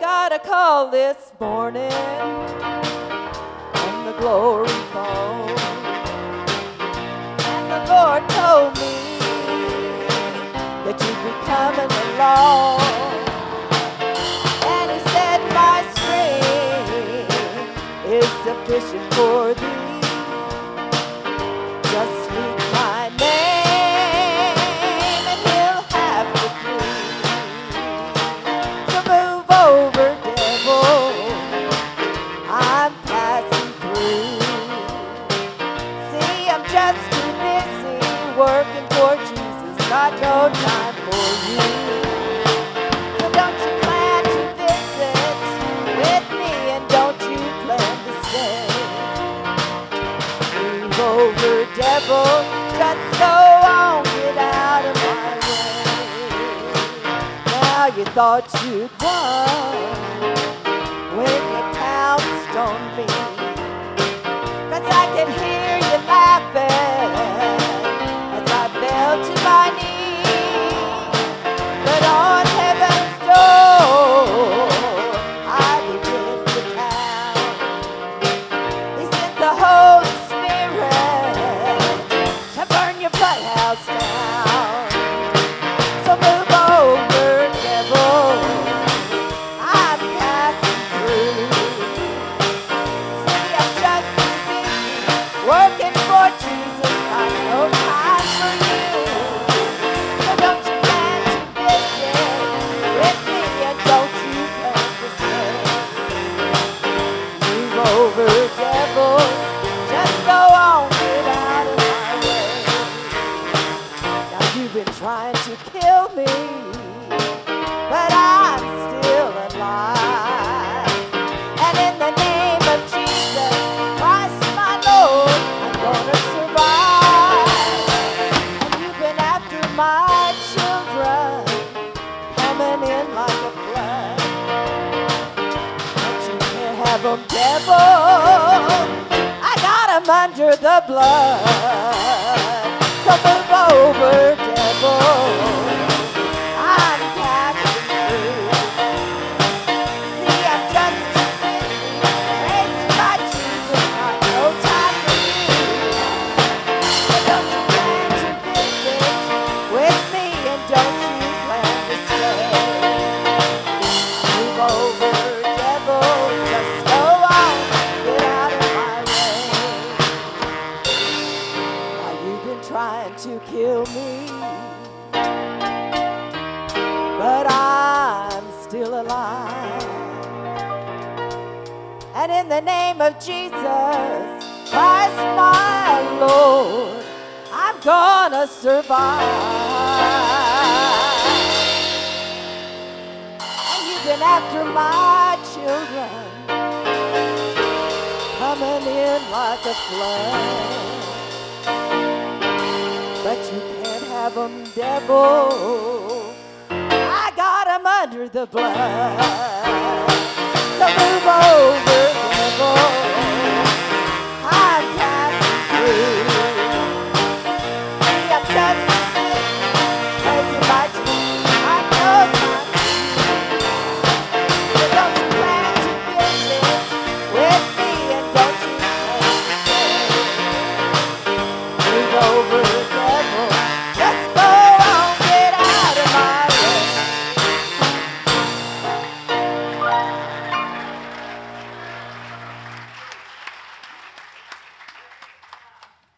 got a call this morning from the glory phone, and the Lord told me that you'd be coming along. And he said, my strength is sufficient for thee. Just speak my name and he'll have to flee. So move over, devil, I'm passing through. See, I'm just too busy working for Jesus, got no time for you. So don't you plan to visit with me, and don't you plan to stay. Move over, devil, just go on, get out of my way. Now you thought you'd won when you pounced on me, 'cause I can hear you laughing as I fell to my knees. But on heaven's door I begin to pound. He sent the Holy Spirit to burn your playhouse down. So move over, devil, I'm passing through. See, I'm just too busy working for Jesus, got no time for you. So don't you plan to visit with me, and don't you plan to stay. Move over, devil, just go on, get out of my way. Now you've been trying to kill me, but I'm still alive. And in the name of Jesus Christ, my Lord, I'm gonna survive. And you've been after my children, coming in like a flood. But you can't have them, devil, I got them under the blood. So move over, devil, I'm passing through. See, I'm just too busy praising my Jesus, got no time for you. So don't you plan to visit with me, and don't you plan to stay. Move over, devil, just go on, get out of my way. Now you've been trying to kill me, but I'm still alive. And in the name of Jesus Christ, my Lord, I'm gonna survive. And you've been after my children, coming in like a flood. But you can't have them, devil, I got them under the blood. So move over, devil,